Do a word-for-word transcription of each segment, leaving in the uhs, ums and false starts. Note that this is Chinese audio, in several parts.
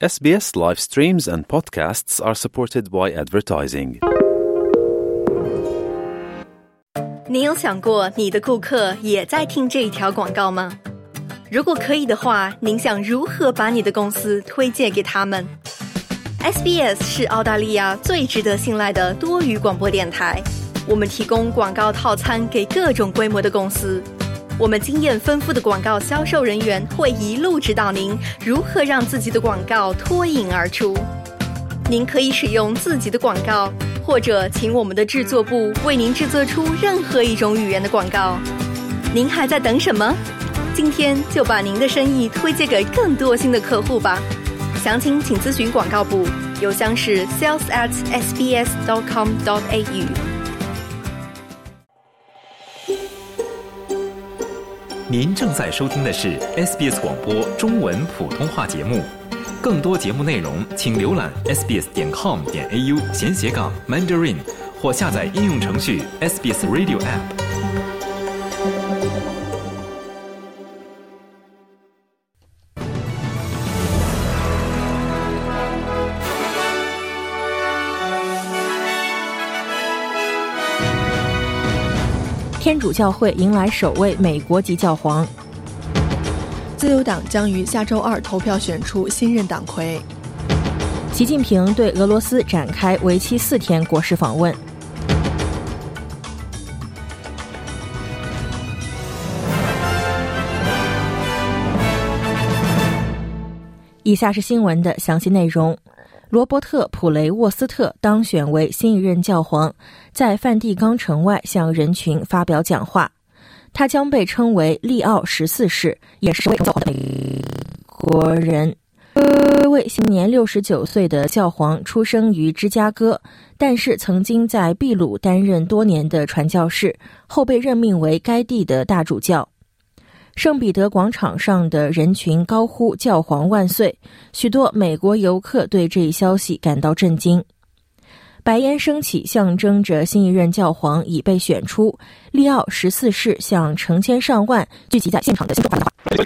S B S live streams and podcasts are supported by advertising. 你有想过你的顾客也在听这一条广告吗？如果可以的话，您想如何把你的公司推荐给他们？ S B S 是澳大利亚最值得信赖的多语广播电台，我们提供广告套餐给各种规模的公司。我们经验丰富的广告销售人员会一路指导您如何让自己的广告脱颖而出。您可以使用自己的广告，或者请我们的制作部为您制作出任何一种语言的广告。您还在等什么？今天就把您的生意推荐给更多新的客户吧。详情请咨询广告部，邮箱是 sales at s b s dot com dot a u。 您正在收听的是 S B S 广播中文普通话节目，更多节目内容请浏览 s b s dot com dot a u 闲斜杠 Mandarin 或下载应用程序 S B S Radio App。 天主教会迎来首位美国籍教皇。 自由党将于下周二投票选出新任党魁。 习近平对俄罗斯展开为期四天国事访问。以下是新闻的详细内容。罗伯特·普雷沃斯特当选为新一任教皇，在梵蒂冈城外向人群发表讲话。他将被称为利奥十四世，也是首位教皇的美国人。这位现年六十九岁的教皇出生于芝加哥，但是曾经在秘鲁担任多年的传教士，后被任命为该地的大主教。圣彼得广场上的人群高呼教皇万岁，许多美国游客对这一消息感到震惊。白烟升起，象征着新一任教皇已被选出。利奥十四世向成千上万聚集在现场的信众发表话。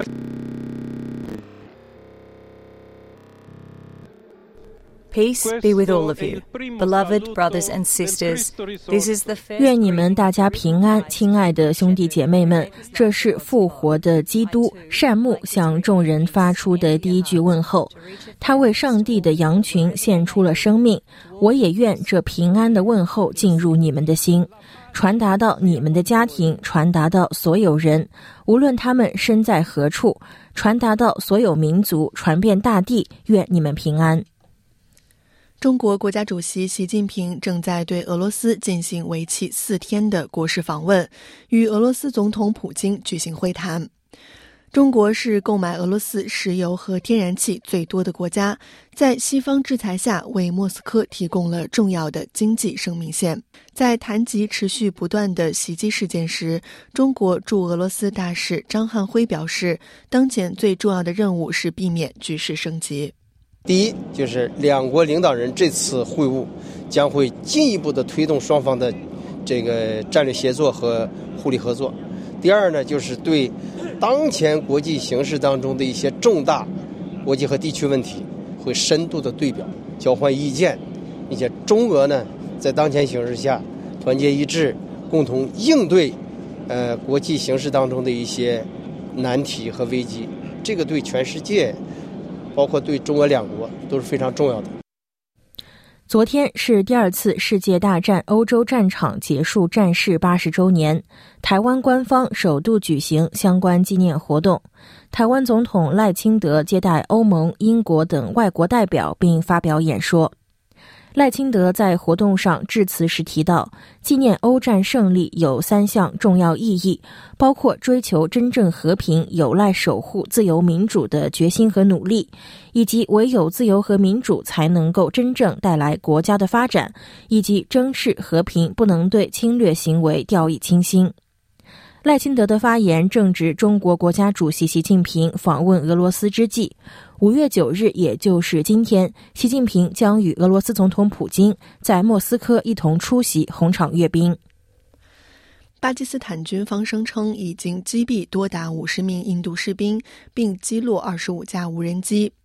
Peace be with all of you, beloved brothers and sisters. This is the first... 愿你们大家平安，亲爱的兄弟姐妹们，这是复活的基督善牧向众人发出的第一句问候。他为上帝的羊群献出了生命，我也愿这平安的问候进入你们的心，传达到你们的家庭，传达到所有人，无论他们身在何处，传达到所有民族，传遍大地，愿你们平安。 中国国家主席习近平正在对俄罗斯进行为期四天的国事访问，与俄罗斯总统普京举行会谈。中国是购买俄罗斯石油和天然气最多的国家，在西方制裁下为莫斯科提供了重要的经济生命线。在谈及持续不断的袭击事件时，中国驻俄罗斯大使张汉辉表示，当前最重要的任务是避免局势升级。 第一，就是两国领导人这次会晤将会进一步的推动双方的这个战略协作和互利合作。第二呢，就是对当前国际形势当中的一些重大国际和地区问题会深度的对表，交换意见，并且中俄呢在当前形势下团结一致，共同应对呃国际形势当中的一些难题和危机。这个对全世界，包括对中俄两国都是非常重要的。 昨天是第二次世界大战欧洲战场结束战事八十周年，台湾官方首度举行相关纪念活动。台湾总统赖清德接待欧盟、英国等外国代表并发表演说。赖清德在活动上致辞时提到，纪念欧战胜利有三项重要意义，包括追求真正和平，有赖守护自由民主的决心和努力，以及唯有自由和民主才能够真正带来国家的发展，以及珍视和平不能对侵略行为掉以轻心。赖清德的发言正值中国国家主席习近平访问俄罗斯之际，五月九日，也就是今天，习近平将与俄罗斯总统普京在莫斯科一同出席红场阅兵。 巴基斯坦军方声称已经击毙多达五十名印度士兵，并击落二十五架无人机。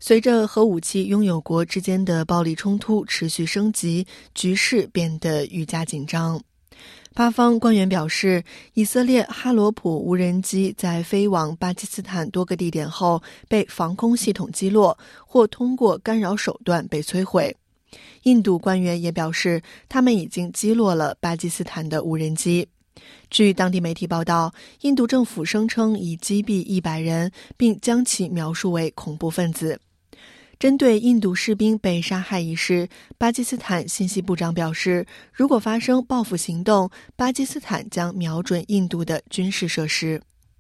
随着核武器拥有国之间的暴力冲突持续升级，局势变得愈加紧张。巴方官员表示，以色列哈罗普无人机在飞往巴基斯坦多个地点后被防空系统击落，或通过干扰手段被摧毁。印度官员也表示，他们已经击落了巴基斯坦的无人机。据当地媒体报道，印度政府声称已击毙一百人，并将其描述为恐怖分子。针对印度士兵被杀害一事，巴基斯坦信息部长表示，如果发生报复行动，巴基斯坦将瞄准印度的军事设施。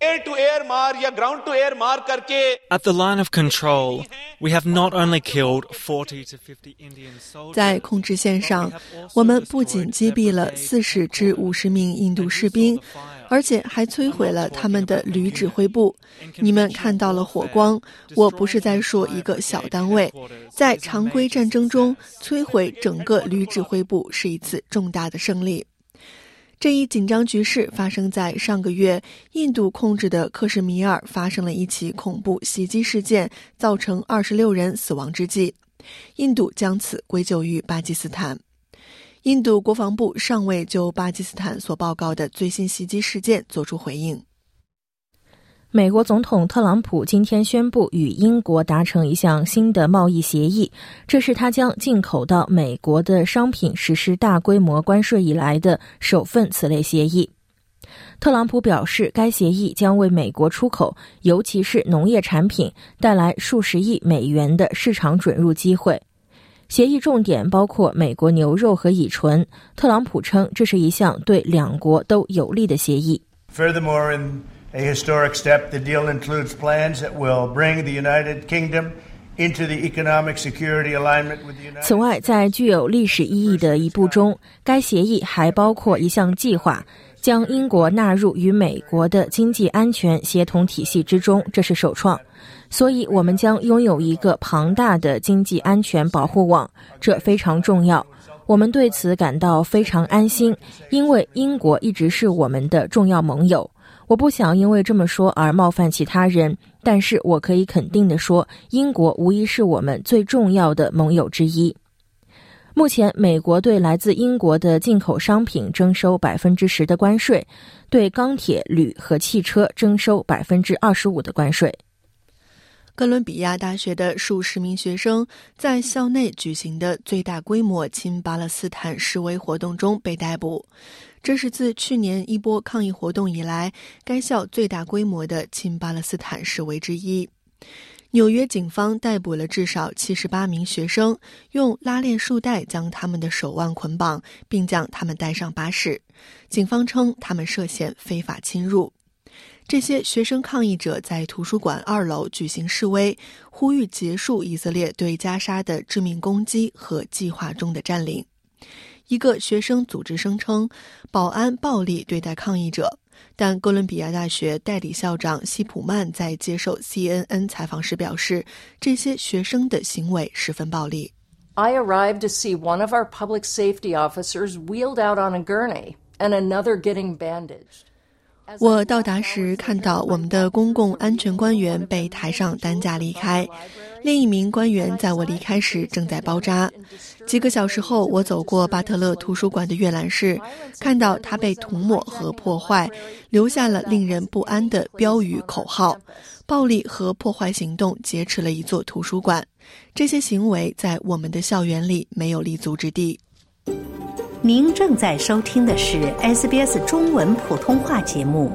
At the line of control, we have not only killed forty to fifty Indian soldiers. 在控制线上，我们不仅击毙了四十至五十名印度士兵，而且还摧毁了他们的旅指挥部。你们看到了火光，我不是在说一个小单位。在常规战争中，摧毁整个旅指挥部是一次重大的胜利。这一紧张局势发生在上个月，印度控制的克什米尔发生了一起恐怖袭击事件，造成二十六人死亡之际，印度将此归咎于巴基斯坦。印度国防部尚未就巴基斯坦所报告的最新袭击事件作出回应。 美国总统特朗普今天宣布与英国达成一项新的贸易协议，这是他将进口到美国的商品实施大规模关税以来的首份此类协议。特朗普表示，该协议将为美国出口，尤其是农业产品，带来数十亿美元的市场准入机会。协议重点包括美国牛肉和乙醇。特朗普称，这是一项对两国都有利的协议。 Furthermore, in a historic step, the deal includes plans that will bring the United Kingdom into the economic security alignment with the United States. 此外，在具有历史意义的一步中，该协议还包括一项计划，将英国纳入与美国的经济安全协同体系之中，这是首创。所以我们将拥有一个庞大的经济安全保护网，这非常重要。我们对此感到非常安心，因为英国一直是我们的重要盟友。我不想因为这么说而冒犯其他人，但是我可以肯定地说，英国无疑是我们最重要的盟友之一。目前，美国对来自英国的进口商品征收 百分之十 的关税，对钢铁、铝和汽车征收 百分之二十五 的关税。 哥伦比亚大学的数十名学生在校内举行的最大规模亲巴勒斯坦示威活动中被逮捕，这是自去年一波抗议活动以来该校最大规模的亲巴勒斯坦示威之一。纽约警方逮捕了至少七十八名学生，用拉链束带将他们的手腕捆绑，并将他们带上巴士。警方称他们涉嫌非法侵入。这些学生抗议者在图书馆二楼举行示威，呼吁结束以色列对加沙的致命攻击和计划中的占领。一个学生组织声称，保安暴力对待抗议者，但哥伦比亚大学代理校长希普曼在接受 C N N 采访时表示，这些学生的行为十分暴力。 I arrived to see one of our public safety officers wheeled out on a gurney and another getting bandaged. 我到达时看到我们的公共安全官员被抬上担架离开，另一名官员在我离开时正在包扎。几个小时后，我走过巴特勒图书馆的阅览室，看到它被涂抹和破坏，留下了令人不安的标语口号。暴力和破坏行动劫持了一座图书馆，这些行为在我们的校园里没有立足之地。 您正在收听的是 S B S 中文普通话节目。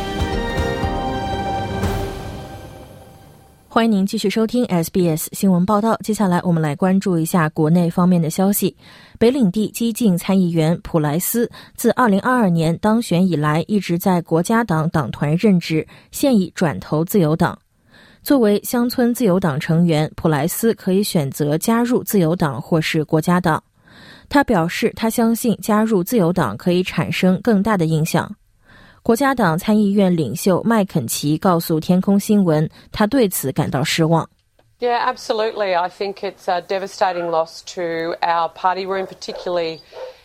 欢迎您继续收听 S B S 新闻报道。接下来我们来关注一下国内方面的消息。北领地激进参议员普莱斯自二零二二年当选以来一直在国家党党团任职，现已转投自由党。作为乡村自由党成员，普莱斯可以选择加入自由党或是国家党。他表示，他相信加入自由党可以产生更大的影响。国家党参议院领袖麦肯齐告诉天空新闻，他对此感到失望。 Yeah, absolutely. I think it's a devastating loss to our party room, particularly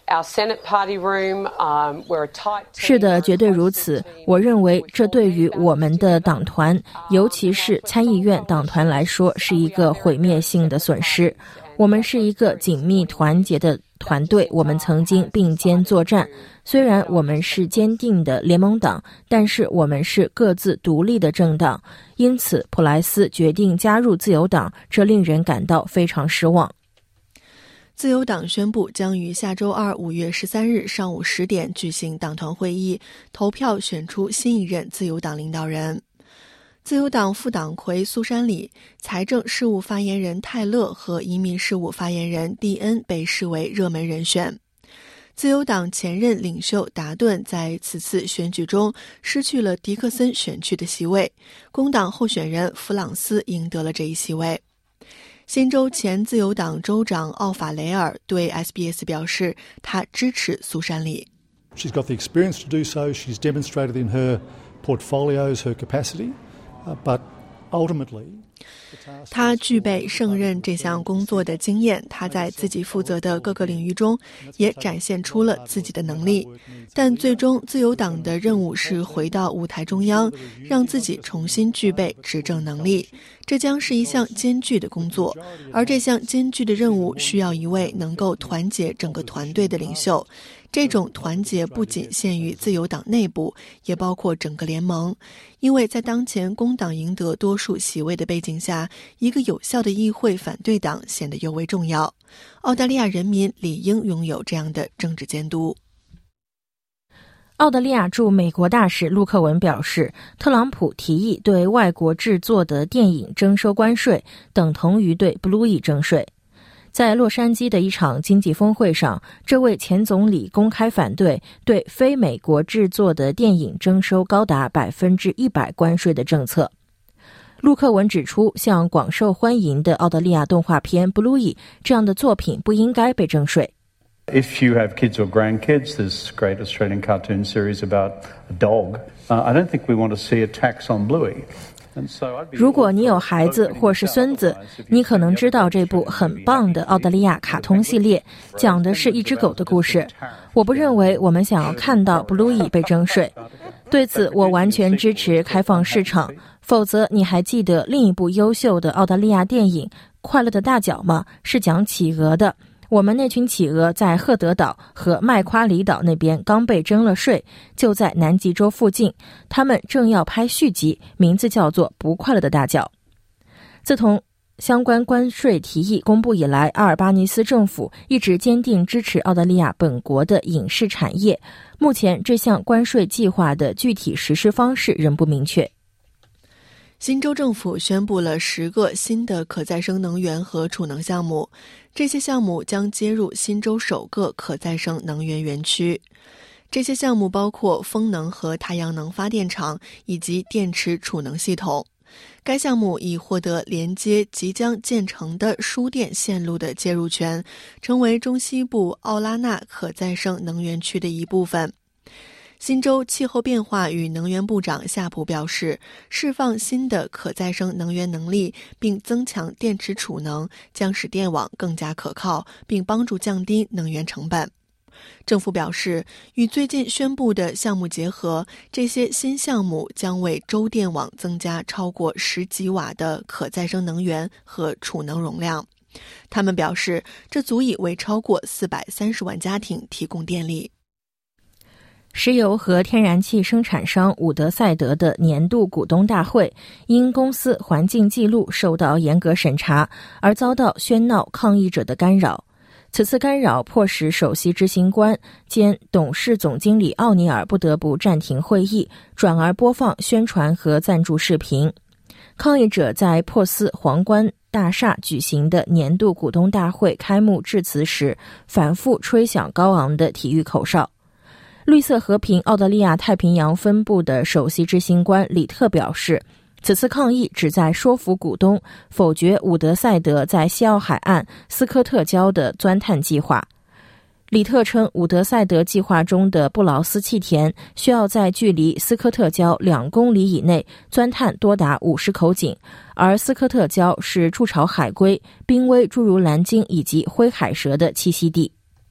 是的，绝对如此。我认为这对于我们的党团，尤其是参议院党团来说，是一个毁灭性的损失。我们是一个紧密团结的团队，我们曾经并肩作战。虽然我们是坚定的联盟党，但是我们是各自独立的政党。因此，普莱斯决定加入自由党，这令人感到非常失望。 自由党宣布将于下周二五月十三日上午十点举行党团会议，投票选出新一任自由党领导人。自由党副党魁苏珊里、财政事务发言人泰勒和移民事务发言人蒂恩被视为热门人选。自由党前任领袖达顿在此次选举中失去了迪克森选区的席位，工党候选人弗朗斯赢得了这一席位。新州前自由党州长奥法雷尔对 S B S 表示，他支持苏珊里。 She's got the experience to do so. She's demonstrated in her portfolios her capacity, uh, but ultimately, 他具备胜任这项工作的经验，他在自己负责的各个领域中也展现出了自己的能力。但最终，自由党的任务是回到舞台中央，让自己重新具备执政能力。这将是一项艰巨的工作，而这项艰巨的任务需要一位能够团结整个团队的领袖。这种团结不仅限于自由党内部，也包括整个联盟，因为在当前工党赢得多数席位的背景下，一个有效的议会反对党显得尤为重要。澳大利亚人民理应拥有这样的政治监督。 澳大利亚驻美国大使陆克文表示，特朗普提议对外国制作的电影征收关税，等同于对 Bluey 征税。在洛杉矶的一场经济峰会上，这位前总理公开反对对非美国制作的电影征收高达百分之一百关税的政策。陆克文指出，像广受欢迎的澳大利亚动画片 Bluey 这样的作品不应该被征税。 If you have kids or grandkids, there's a great Australian cartoon series about a dog. Uh, I don't think we want to see a tax on Bluey. 如果你有孩子或是孙子，你可能知道这部很棒的澳大利亚卡通系列，讲的是一只狗的故事。我不认为我们想要看到 Bluey 被征税。对此，我完全支持开放市场。否则，你还记得另一部优秀的澳大利亚电影《快乐的大脚》吗？是讲企鹅的。我们那群企鹅在赫德岛和麦夸里岛那边刚被征了税，就在南极洲附近，他们正要拍续集，名字叫做《不快乐的大脚》。自从相关关税提议公布以来，阿尔巴尼斯政府一直坚定支持澳大利亚本国的影视产业。目前这项关税计划的具体实施方式仍不明确。 新州政府宣布了十个新的可再生能源和储能项目，这些项目将接入新州首个可再生能源园区。这些项目包括风能和太阳能发电厂以及电池储能系统。该项目已获得连接即将建成的输电线路的介入权，成为中西部奥拉纳可再生能源区的一部分。新州气候变化与能源部长夏普表示，释放新的可再生能源能力并增强电池储能将使电网更加可靠，并帮助降低能源成本。政府表示，与最近宣布的项目结合，这些新项目将为州电网增加超过十吉瓦的可再生能源和储能容量。他们表示，这足以为超过四百三十万家庭提供电力。 石油和天然气生产商伍德赛德的年度股东大会因公司环境记录受到严格审查而遭到喧闹抗议者的干扰。此次干扰迫使首席执行官兼董事总经理奥尼尔不得不暂停会议，转而播放宣传和赞助视频。抗议者在珀斯皇冠大厦举行的年度股东大会开幕致辞时反复吹响高昂的体育口哨。绿色和平澳大利亚太平洋分部的首席执行官李特表示，此次抗议旨在说服股东否决伍德赛德在西澳海岸斯科特礁的钻探计划。李特称，伍德赛德计划中的布劳斯气田需要在距离斯科特礁两公里以内钻探多达五十口井，而斯科特礁是筑巢海龟、濒危诸如蓝鲸以及灰海蛇的栖息地。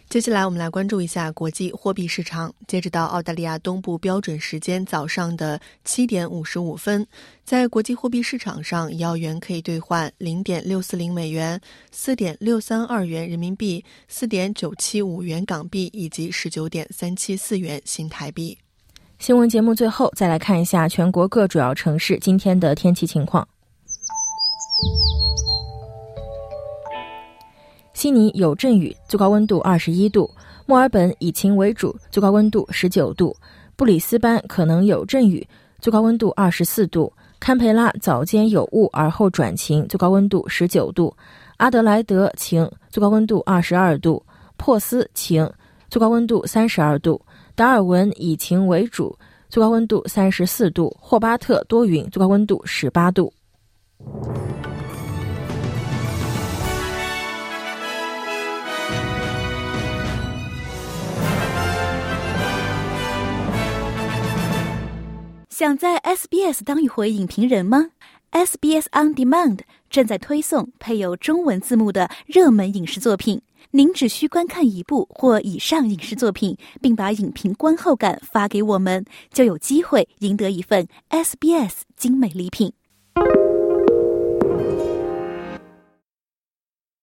接下来我们来关注一下国际货币市场。截止到澳大利亚东部标准时间早上的七点五十五分，在国际货币市场上，一澳元可以兑换 零点六四零美元、四点六三二元人民币、四点九七五元港币以及 十九点三七四元新台币。 新闻节目最后再来看一下全国各主要城市今天的天气情况。悉尼有阵雨，最高温度二十一度；墨尔本以晴为主，最高温度十九度；布里斯班可能有阵雨，最高温度二十四度；堪培拉早间有雾而后转晴，最高温度十九度；阿德莱德晴，最高温度二十二度；珀斯晴，最高温度三十二度；达尔文以晴为主，最高温度三十四度；霍巴特多云，最高温度十八度。 想在 S B S 当一回影评人吗？ S B S On Demand 正在推送配有中文字幕的热门影视作品，您只需观看一部或以上影视作品，并把影评观后感发给我们，就有机会赢得一份 S B S 精美礼品。